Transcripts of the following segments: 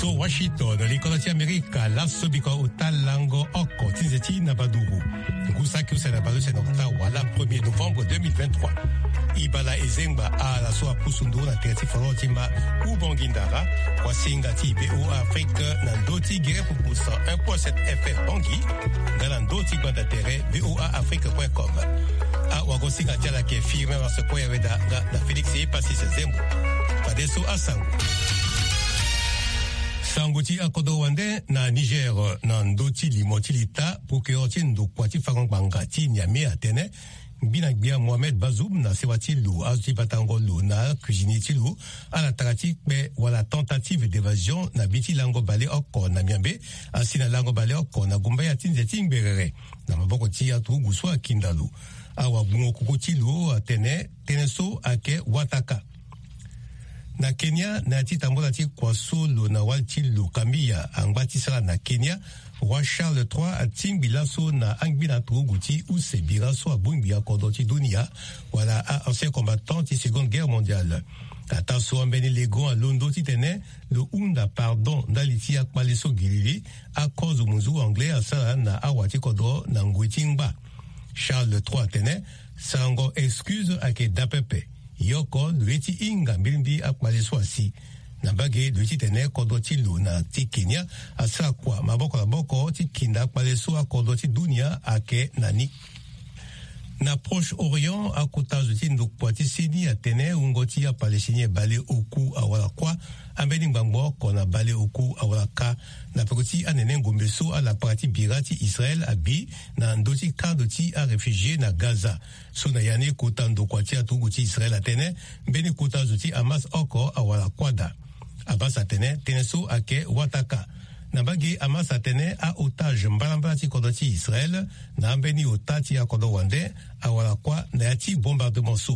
So Washington, l'école d'Amérique, la sobiko utalango oko, tinzeti nabaduru. Gusaki usanabadu senokta wala 1er novembre 2023. Ibala ezengba a la soa pusundu na tereti forotima ubongindara, kwa singati BO Afrique nandoti gire pupusa 1.7 FM bangi, galandoti bandatere BOAAfrique.com. A wagosinga jala ke firme wa se poya weda na Felix Epasi Zembo. Padeso asango. Sanguti akodo wande na Niger na ndoti limotilita pukeoti ndokwati farangbangati nyame atene binakbia Mohamed Bazoum na sewati lu azuti batango lu na cuisinier tilu ala takati be wala tentative d'évasion na biti lango bale oko na miambe asina lango bale oko na gumba ya tinzeti mberere na maboko tia tu guswa kindalu awa bungo kukotilu atene teneso ake wataka. Na Kenya na titambola ti kwa solo na waltilu kambia angbatisala na Kenya roi Charles III atimbi laso na angbina tuguti ou sebira so abungbi akondoti dunia wala a ancien combattant ti seconde guerre mondiale. Ata so ambeni lego a londo ti tene le unda pardon daliti akpaleso gilili a cause muzu anglais asala na awati kodo na ngwitingba. Charles III tene sango excuse ake dapepe. Yoko lueti inga mbilimbi akmaleswasi na bage lueti tene kodoti lu na ti Kenya asa kwa maboko la boko ti kinda akmaleswa kodoti dunia ake nani na Proche-Orient akuta zuti ndukpoti sini atene ungoti ya palestiniens bale oku awala kwa ambeni ngbango kona bale oku awala ka na pekoti anene ngombeso ala parati birati Israël abi na ndoti kandoti a réfugié na Gaza so na yane kota ndokwati atuguti Israël atene mbeni kota zuti Hamas oko awala kwada Abbas atene teneso ake wataka na bagi Hamas atene a otage mbalamba ti kodoti Israël na ambeni otati ya kodo wande awala kwa na yati bombardement so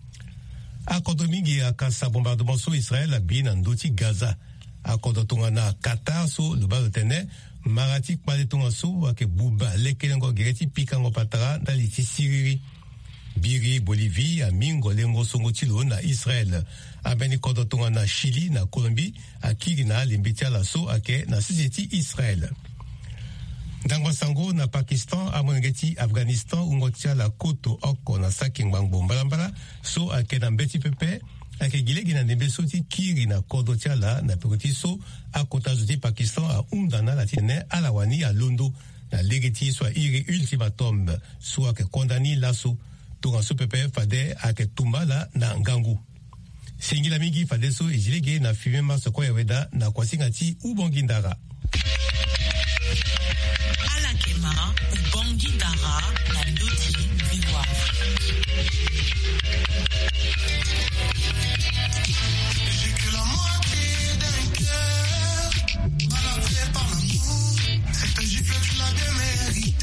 akodo mingi akasa bombardement so Israël abi na ndoti Gaza akodo tonga na Qatar so lubalo tene marati kpale tonga so ake buba lekelengo gereti pikango patara ndali ti Siriri Biri Bolivie amingo lengo songo tilo na Israël abeni kodo tonga na Chili na Colombie akiri na limbitia la so ake na siseti Israël. Dangwa sango na Pakistan amongeti Afghanistan ungotia la koto oko na saking bangbo mbalambala so ake na mbeti pepe ake gilegi na nembe so ti kiri na kodo tia la na pekoti so akota zuti Pakistan a undana la tine alawani a londo na legeti so iri ultimatum so ake kondani laso tonga so pepe fade ake tumbala na ngangu. Singila mingi fade so ejilege na fime maso kwa yaweda na kwa singati ubongindara. Alakema ubongindara na ndoti viwa. J'ai que la moitié d'un cœur, baladé par l'amour. Cette gifle tu l'as démérité.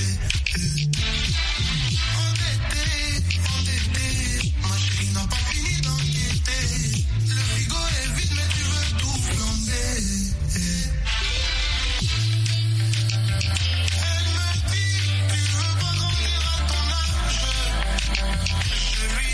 Ma chérie n'a pas fini d'enquêter. Le frigo est vide mais tu veux tout flamber. Elle me dit tu veux pas grandir à ton âge. Chérie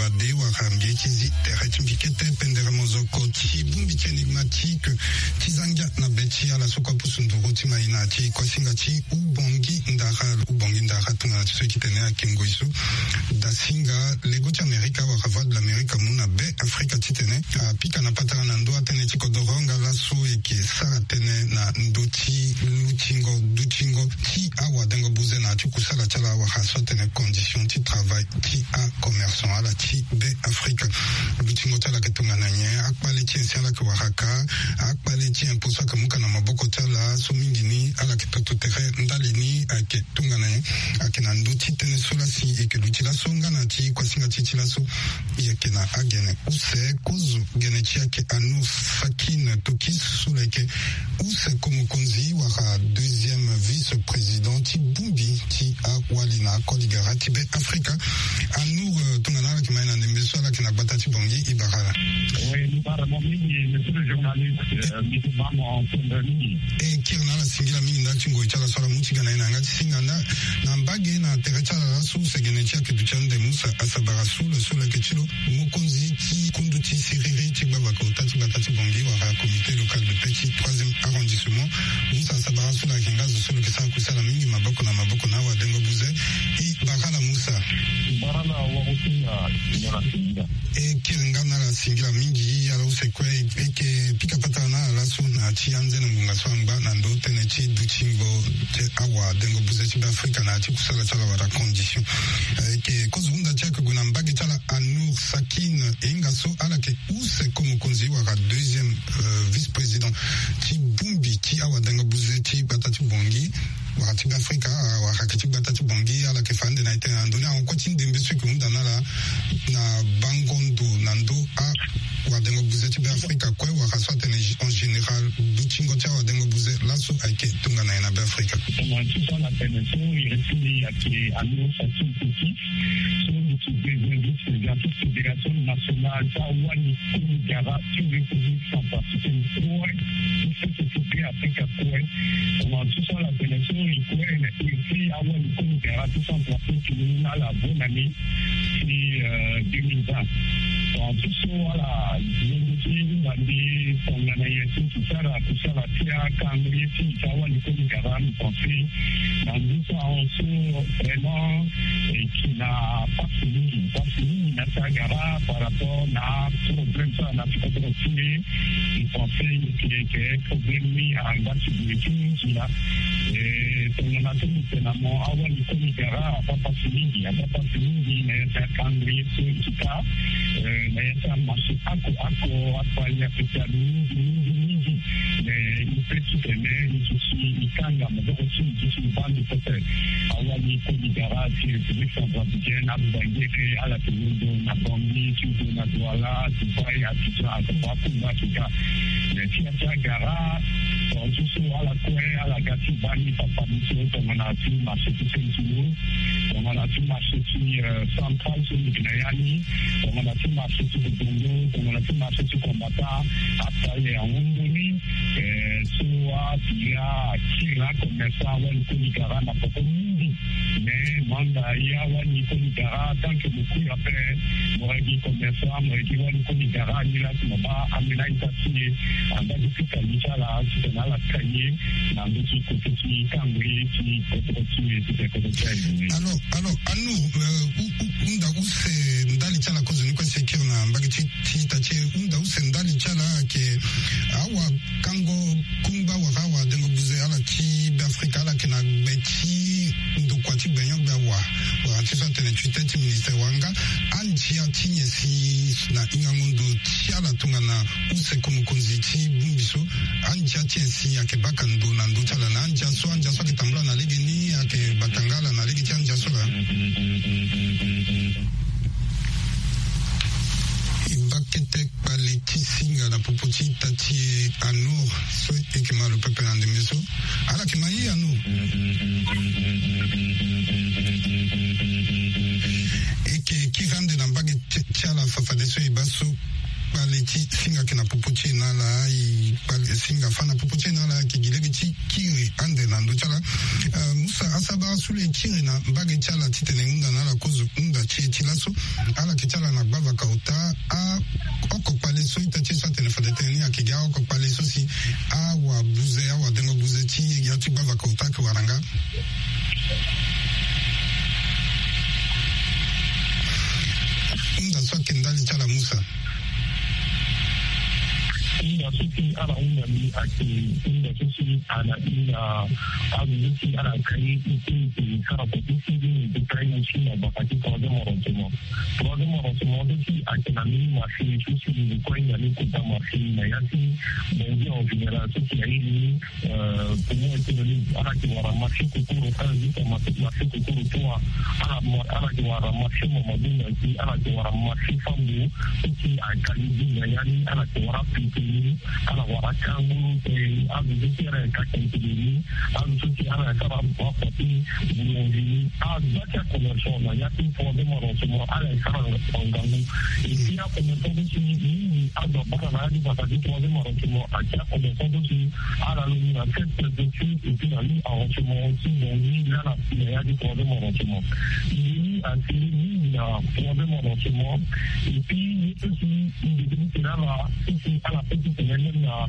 mabe wa rambie kizi teretimbikete pendere mozoko ti bumbi enigmatique tizanga na beti ala sokwa pusunduru ti maina ti kwasinga ti ubongi ndara tunga ti soki tene a kengo isu da singa lego ti Amerika wa ravad l'Amerika muna be Afrika ti tene a pika na patara na ndo atene ti kodoronga laso eke sara tene na ndo ti duchingo ti awa dengo buze na ti kusala tala wa raso tene condition ti travail ti a commerçant ala ti be Afrika duchingo tala ke tunga na nye akpale ti ensiala ke waraka akpale ti imposo ke muka na maboko tala so mingi ni ala ke toto tere ndali ni ake tunga na nye ake na ndo ti tene so la si eke duti la so nga na ti kwasinga ti la so yake na agene use kozu gene ti ake anu sakine tokis so la ke use komo konzi wara deuxième vice-président ti bumbi ti awali na koligara ti be Afrika anu tunga na ala ke maina ndembe so ala ke na gbata ti bongi ibarala. Oui, apparemment, monsieur le journaliste, en Tanzanie. Et qui en a la singila mingi na chingo ichala sora muchiga na ina ngati singa na mbage na terecha la su segenetia ke duchande musa asabara su le sole ke chilo mukonzi ti kundu ti siriri ti baba ko tati batati bongi wa comité local de Petit 3e arrondissement musa asabara su la kingazo sole ke sa kusala mingi maboko na wa dengo buze i bakala musa barala wa kutinga nyora singa e kirengana la singila mingi ya lo sekwe eke pika patana la su na ti anze na munga swanga na ndo tene ti duchingo te awa dengo buze ti Afrika na ti kusala tala wa condition eke kozunda ti ke guna mbage tala Anour Sakine enga so ala ke use komo konzi wa deuxième vice-président ti bumbi ti awa dengo buze ti batati bongi wakati Afrika wakati batati bongi ala ke fande na ite andoni a onkwati ndembe so ke undana la na bangondo nando a wa dengo buze ti Afrika kwe wakaso tene en général duchingo ti awa dengo buze laso ake tunga na ina be Afrika tout ça la peine so iresili ake Anour Sakine Tokis so la Fédération nationale Tawani Koligara sur les République centrafricaine il faut s'occuper Afrika kwe pendant tout ça la peine so ici Awani Koligara tout centrafrique a la bonne année c'est 2020 pendant tout ça voilà l'industrie bandi tongana yetu kusala tia kangri ti Tawani Koligara nous penser dans tout ça on se vraiment qui n'a pas fini Natagara par rapport à problème ça n'a pas continué je pensais que problème à un bas sécurité là et on a tout finalement avant le Koligara pas fini mais ça cangri sur ça mais ça marche à il y a peut-être mais il peut tout aimer il kanga mais aussi il se bande peut-être avant le Koligara c'est République centrafricaine à la Tunisie na Bongi tu na Douala Dubaï Abidjan Abakumba Kika mais si à Gara on tout ça à la Koué à la Gati Bani Papa Misso on a tout marché tout ça on a tout marché qui central sur le Guinayani on a tout marché sur le Bongo on a tout marché sur Kombata après en Hongrie soit il y a qui là commerçant ou Koligara na Papa mais manda ya wani Koligara tant que beaucoup après moragi commerçant moragi wani Koligara ni la maba amena itasi anda difika lichala tena la kanye na nduki kutiki kangri ti kototi alors anu unda use ndali chala kozo ni kwa sekiro na mbagi ti tache unda use ndali chala ke awa kango kumba wakawa dengo buze ala ti Afrika ala kena beti ndokwati benyo bawa wakati tene twiteti minister wanga anjia tinye si na ingangondo tiala tunga na use komo konzi ti bumbiso anjia tinye si yake baka ndo na ndo chala na anjia so kitambula na ligi ni yake batangala na ligi ti anjia so la ibakete pale kisinga na popoti tati Anour so ekema le pepe na ndemiso ala kemayi Anour eke kirande na mbage tiala fafade so ibaso pale paleti singa kena pupuche nala singa fana pupuche nala kigilegi kiri ande nando chala musa asaba sule kiri na mbage chala titene unda nala kozu unda chilaso ala kichala na bava kauta a oko paleso itachi sa telefadeteni akiga oko paleso si awa buze awa dengo buze chi yati bava kauta ke waranga unda so kendali chala musa inda suke ana ungami inda suke ana ina abubuki ana kai ike kara kudi siri da kai mushi na bakati troisième arrondissement aussi a kenami marché suke da kwai da ne kuta marché na yasi da en général suke yi kuma economy ana ke wara marché kukuru kan zika marché kukuru tuwa ana ke wara marché mamadu na ki ana ke wara marché fambu suke a kalibin na yani ana ke wara pipi ala wara kangu abubuki ana kakentili abubuki ana kara wapati bulongi zaka commerçant na yaki troisième arrondissement ala kara wangangu et ya commerçant aussi ni ado baka na yaki bakati troisième arrondissement akia commerçant aussi ala lumi na cette préfecture et puis na li arrondissement aussi bongi là na yaki troisième arrondissement ni a fini na troisième arrondissement et puis ni aussi une définition là ici à la petite semaine na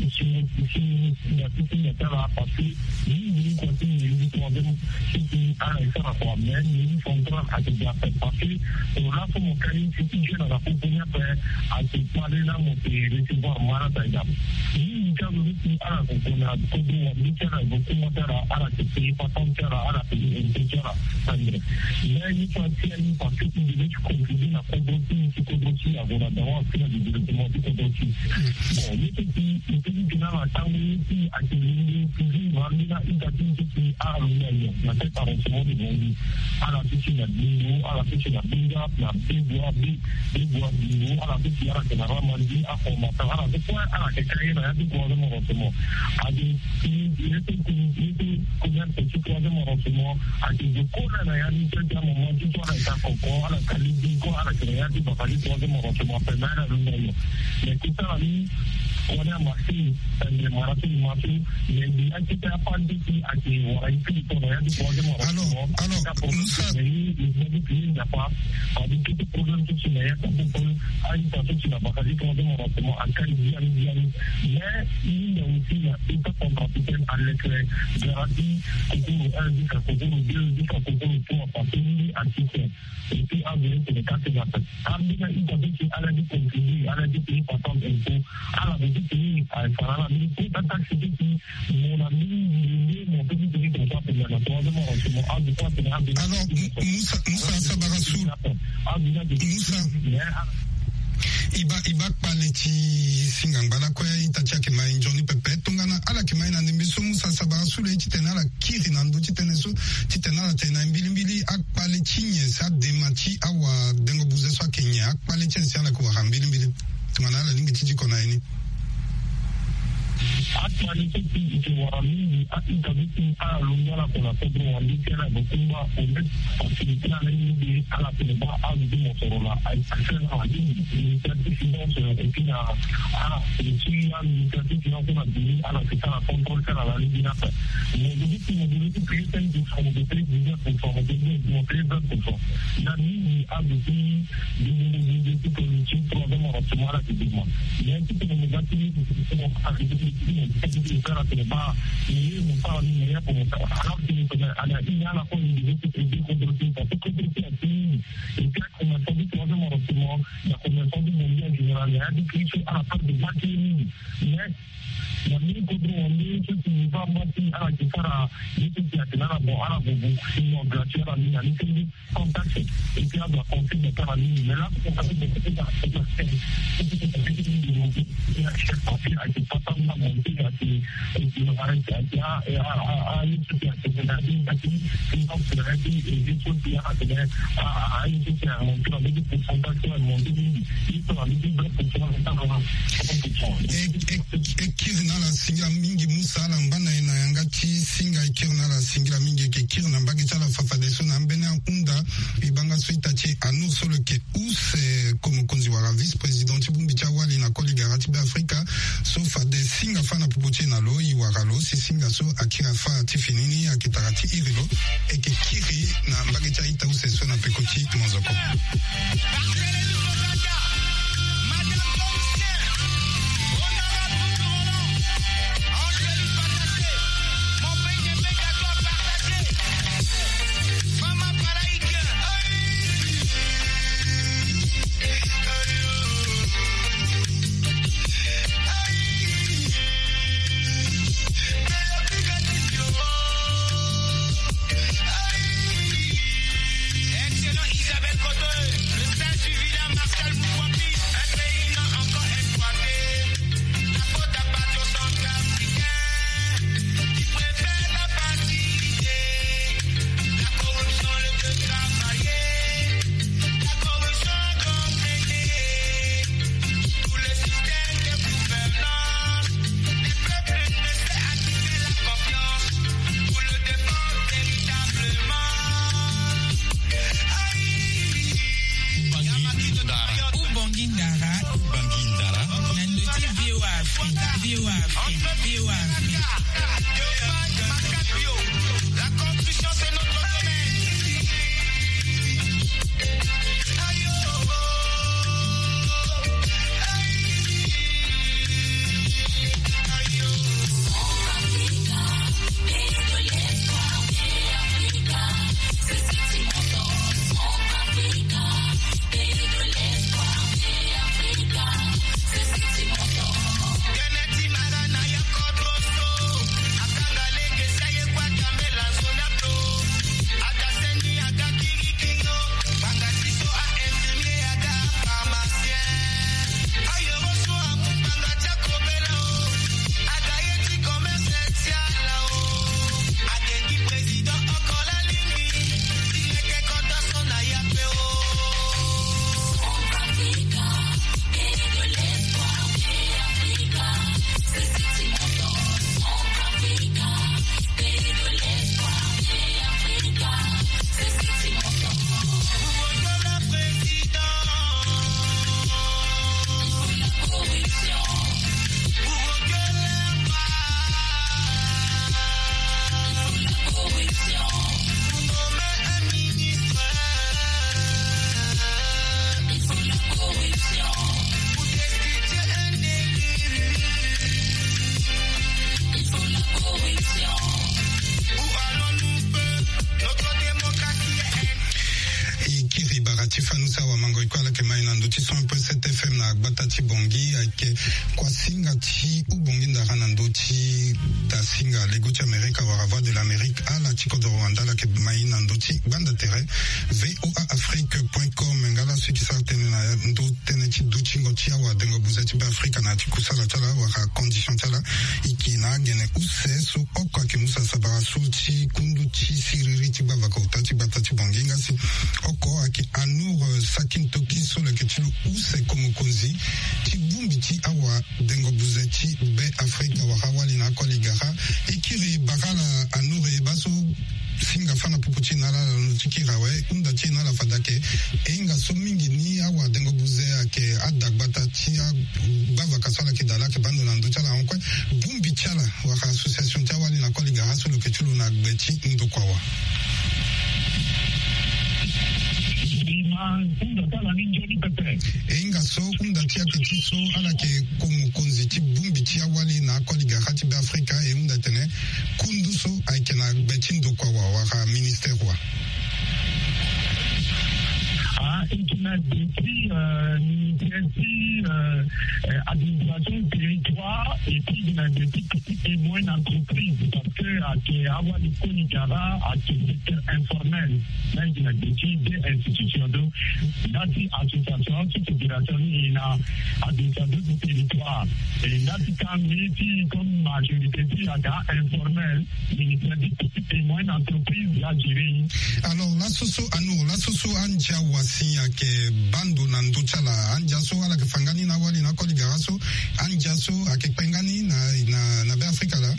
na tala parce ni continue ni troisième qui a été à quoi mais ni central à déjà fait parce que là pour mon cas c'est je na pour venir après à se parler là mon recevoir mara taïda ni quand vous dites à la qu'on a ni tala beaucoup motara à la qui pas tant tala à la qui tala mais ni parce que tu devais contribuer à contribuer à voilà d'avoir fait le développement du contribuer bon ni na tangu qui a été Ramina ingatingi alungayo na teta arrondissement de Bongi ala pichi na bingo ala pichi na binga na bigwa bingo ala pichi ala kena ramandi afomata ala dekwa ala kekaya na yadi troisième arrondissement adi yete kumyan pechi troisième arrondissement adi dekona na yadi teta momenti to ala itakoko ala kalibingo ala kena yadi bakali troisième arrondissement penana alungayo mais kuta ali on a marché le marathon marché mais il a été appelé à qui on a été pour rien du troisième arrondissement alors il n'y a pas avec tout le problème que tu n'as pas pour à une personne qui n'a pas fait troisième arrondissement à Calibian mais il y a aussi une contre-capitaine à l'éclair garantie concours 1 jusqu'à concours 2 jusqu'à concours 3 parce qu'il a assisté et puis à venir sur les 4 personnes Amina une personne qui a la vie contribuer à la vie pays par exemple à la vie pays à Sarala mais tout à taxi qui mon ami mon petit pays comme ça pour la troisième arrondissement à du temps c'est alors Moussa Sabarassou Moussa iba paleti singangala kwa itacha ke mai njoni pepe tungana ala ke mai na ndimbiso Musa Sabarassou le titena la kiri na ndo titeneso titena la tena mbilimbili ak paleti nye sa demati awa dengo buze so Kenya ak paleti nsi ala kwa mbilimbili tungana la lingi tiji kona ini actualité qui wara mingi akikabiti ala lungala kuna pedro wandikela bukumba umet facilitela mingi ala peleba azudu motorola akisena wajini initiative finance et puis na ala pelechila initiative finance na dini ala kitala contrôle kana la ligne napa mobilité président du fonds de président pour fonds de président na mingi azudu mobilité politique troisième arrondissement la kidima mais tout le négatif c'est faire que ba ni mon pas ni rien pour alors que ala ina la ko ni de contrôler parce que contrôler et puis comme on dit troisième arrondissement la convention du mondial général il y a des crises à la part de Bakini mais la mini contrôle ce qui va monter à la kifara ni qui a tena bon ala bobu sinon gratuit à la ligne contact et puis à la config de la ligne mais là on a fait des petites la singa mingi musa la mbana ina yanga ki singa ikir na la singa mingi ke kir na mbage chala fafa de so na mbene unda ibanga suita chi anu solo ke use como konzi wa vice-président Tibumbi Chawali na koli garati be Afrika so fa de singa fana pupuchi na lo iwakalo si singa so akira fa tifinini akitarati irilo eke kiri na mbage cha ita use so na pekoti mozoko. Administration du territoire et puis de petites et moyennes entreprises parce que avoir des Konigara à ce secteur informel, là il y a des institutions donc là c'est association, c'est fédération et là administration du territoire et là c'est comme majorité c'est informel, ministère des petites et moyennes entreprises là géré. Alors l'association Anjawa sinya ke bando na nduchala anjaso ala ke fangani na wali na ko liberaso anjaso ake pengani na be Afrika la.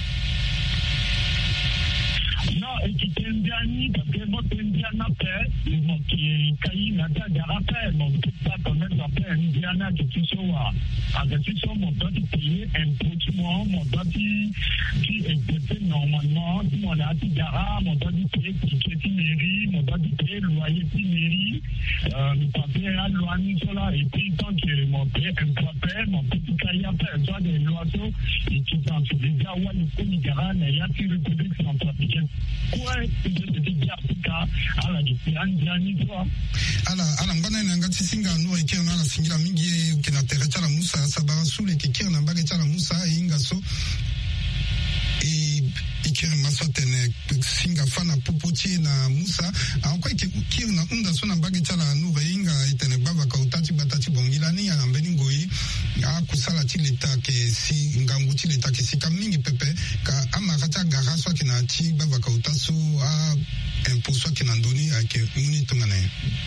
Non, et qui t'indiani, parce que moi, t'indiana paix, moi, qui caille, n'a pas de rappel, mon tout ça, quand même, ça fait indiana, que tu sois, avec tu sois, mon doigt, tu payes un petit mois, mon doigt, qui est normalement, mon doigt, tu gara, mon doigt, tu payes, ticket, mairie, mon doigt, tu payes, loyer, mairie, le papier, à loyer, cela, et puis, tant que mon père, un papier, mon petit cahier à paix, soit des loiseaux, et tu t'en fais déjà, ouais, le coup, gara, n'a rien qui reconnaît que c'est en pratique. Ouais, ala ngwana na ngati singa no ikira na singira mingi kina terecha la musa sabara sule kikira na mbage cha la musa inga so ikira masotene singa fana popoti na musa akwa ikira na unda so na mbage cha la no inga itene baba ka utati batati bongila ni ya mbeni ngoi akusala tileta ke si ngangu tileta ke si kamingi pepe ka amakata garaso kina ti baba ka utaso a imposo kina ndoni ake muni tongane.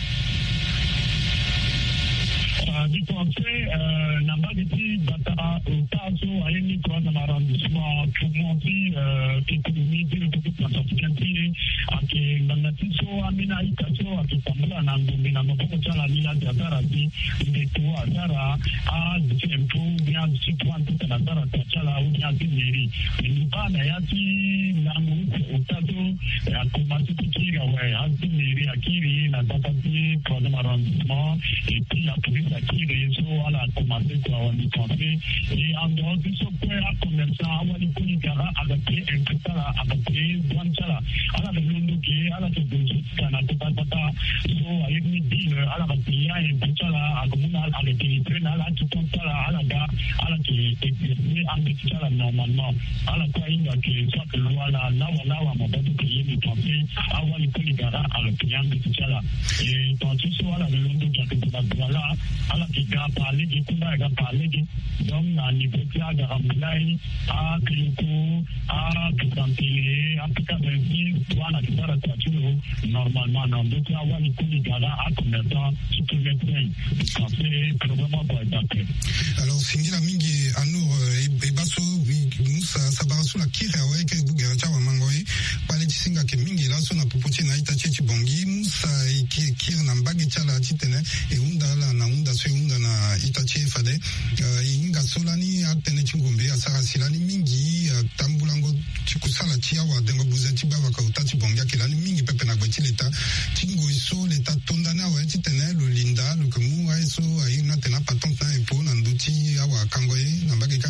Du conseil, n'a pas dit batara au taso à une troisième arrondissement pour monter l'économie de l'État africaine à que l'anatiso amina itaso à que samla nangombe na mapoko chala lila jazara di ndeto azara a tempo bien situant tout na zara chala ou bien tineri nipa na yati langu au taso à commencer kira ouais a tineri akiri na batati troisième arrondissement et puis la police akiri so ala commencer quoi on y pensait et en dehors de ce point à commerçant wali kuni gara adapté un peu ça adapté douane chala ala de londo qui ala de kana tata so avec mi deal ala rapia un peu chala a communal avec les trains ala tout chala ala ga ala qui exercer en chala normalement ala quoi il a que soit que loi la wala mon pas de payer mi pensée awali kuni gara ala client de chala et tant tout so ala de londo qui que voilà ala qui ga parler qui kunda ga parler donc na niveau kia ga ramulai a kiliko a kantele a pikabensi wana kitara tatulo normalement na ndoto awali kuni gara a commerçant supplémentaire café vraiment pas d'accord. Alors singira mingi anur e baso musa sabarasu la kire awe ke bugera cha mangoi pale tisinga ke mingi la so na popoti na itachi bongi musa e kire na mbagi cha la titene e unda la na unda so unda na itachi fade inga solani atene chingombe asara silani mingi tambulango chikusala chia wa dengo buzeti baba ka utati bongi kelani mingi pepe na gweti leta chingo iso leta tondana wa titene lo linda lo kemu aiso ai na tena patente na impo na nduti awa kangoye na mbagika.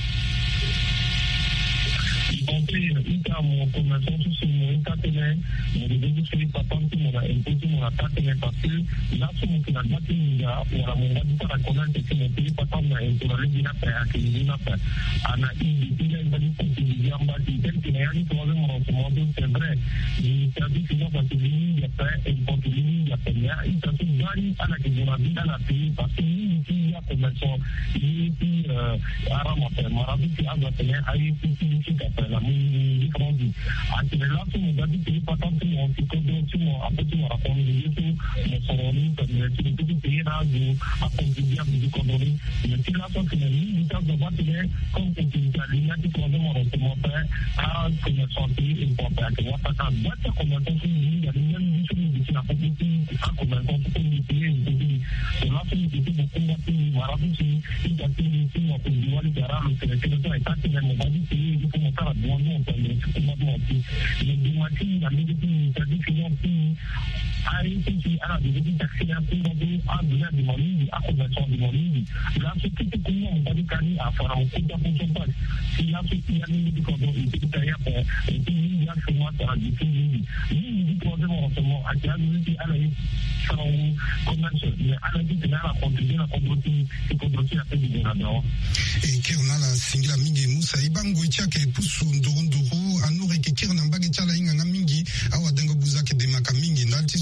Mon commerçant tout ce monde tatene mon début sur les patentes mon a imposé mon attaque parce que là sur mon canal tinga wala mon va dire à connaître que mon pays patente na imposé dina pa akini pa ana il a une possibilité en bas tel que rien que mon c'est vrai il service finance parce que il y a pas une possibilité il y a pas il s'est gagné à la que on a dit dans la pays parce que il y a commerçant il arama pa marabi qui a gagné à une possibilité la grandi anche nell'altro mondo di patente non si conducono a poter raccogliere le soroni per le tutte le ragioni a condividere di condoni nel lato che nel caso battere con l'Italia di cosa morto a come sorti importante guarda che come tutti gli anni di la politica a come tutti gli lato di tutti i maravillosi i dati di una condividere gara che è tanto nel mondo di come fare buono per le dimativi la medicina di finanzi a riuscire a vedere taxi a punto a due di monidi a converso di monidi la società come un po' di cani a fare un po' di controllo si la società di controllo di taia per e quindi ya sono a di quindi di cose molto a già di alla sono un commercio alla di tenere a contribuire a controllare a per di no e che una la singla mingi musa ibango ichake pusu nduru anure ke kirna mbage chala inga mingi awa dengo buzake de maka mingi ndalti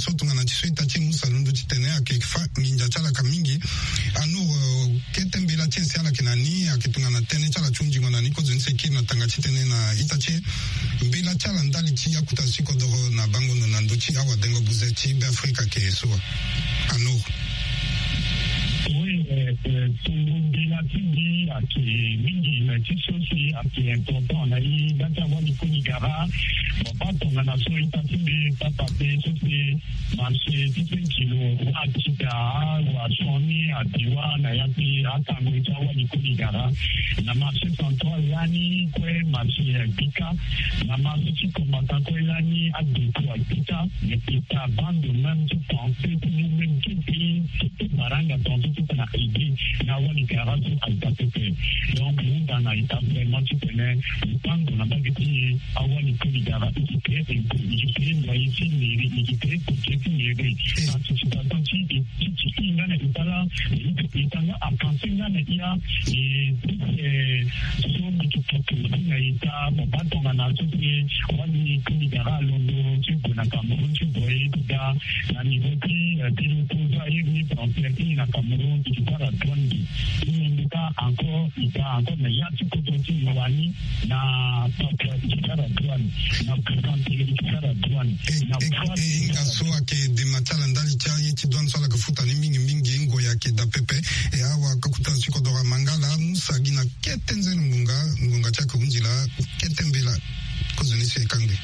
so tungana tiso itachi musa lundu chitene akifa minja chala kamingi anu ketembela tiesi ala kinani akitungana tene chala chunji ngona niko zense kina tanga chitene na itachi mbela chala ndali chi yakuta siko doro na bango na ndochi awa dengo buzechi be Afrika ke so anu. Oui, Tungundela Tindi, qui est Mingi, mais qui aussi qui est important. On a eu d'Atawa Nikonigara, pas ton nation Tindi, Papa, c'est marché, c'est kilo, à Tita, ou à Sony, à Diwan, à Yati, à Tangoitawa Nikonigara, na marché central, Lani, Kwe, marché Pika, na marché Chikomata, Kwe, Lani, à Détroit, Pita, mais Pita, bande de même, tu pensais, tu nous même qui pays, tout Maranga, dans tout na idée na wani garanti alitapepe donc nous dans l'état vraiment tu connais le temps qu'on a pas dit awani kuli garanti qui est une moyenne qui est pour participation qui ngana itala itanga a penser ngana ia et somme qui peut na ita pas ton analyse wani kuli garanti londo tu na Cameroun tu voyais da na niveau qui pour arriver dans na Cameroun qui para Rwanda il a encore mais il y a tout côté Mawani na para Rwanda na présenté para Rwanda na soa ke de matala ndali cha yeti don sala kufuta ni mingi ngo yake da pepe e awa kakuta siko dora mangala musa gina ketenze ngunga cha kunjila ketembela kozonisi kangi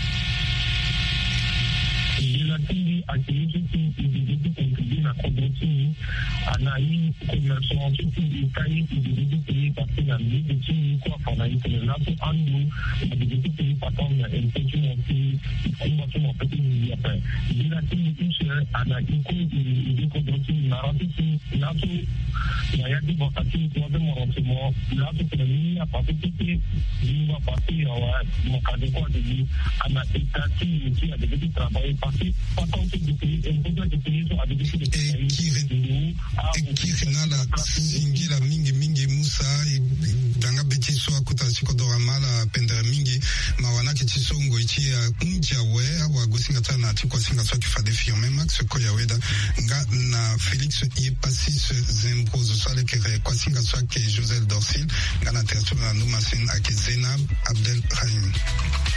la Tindi a été contribué à Kodroti, a eu commerçant, qui est parti dans l'île de Tindi, quoi, pendant une semaine, pour un nous, a été payé par contre, un petit monté, combattement petit millier après. La Tindi, a eu Kodroti, il a raté, là, il y a des batailles, troisième renseignement, là, c'est la ligne, à partir de il va partir, mon cas de quoi, on a étaté, qui a des travail parti, pas tant que des pays, et beaucoup de pays sont avec des pays. Qui nala singila mingi musa danga beti so akuta siko dora mala pendera mingi mawana ke tisongo ichi unja we awa gusinga tana tikwa singa so kifade firme max ko ya weda nga na Felix Yepasis Zembrozo sale ke kwa singa so ke Joseph Dorsil nga na territoire na Numasin ake Zena Abdel Rahim.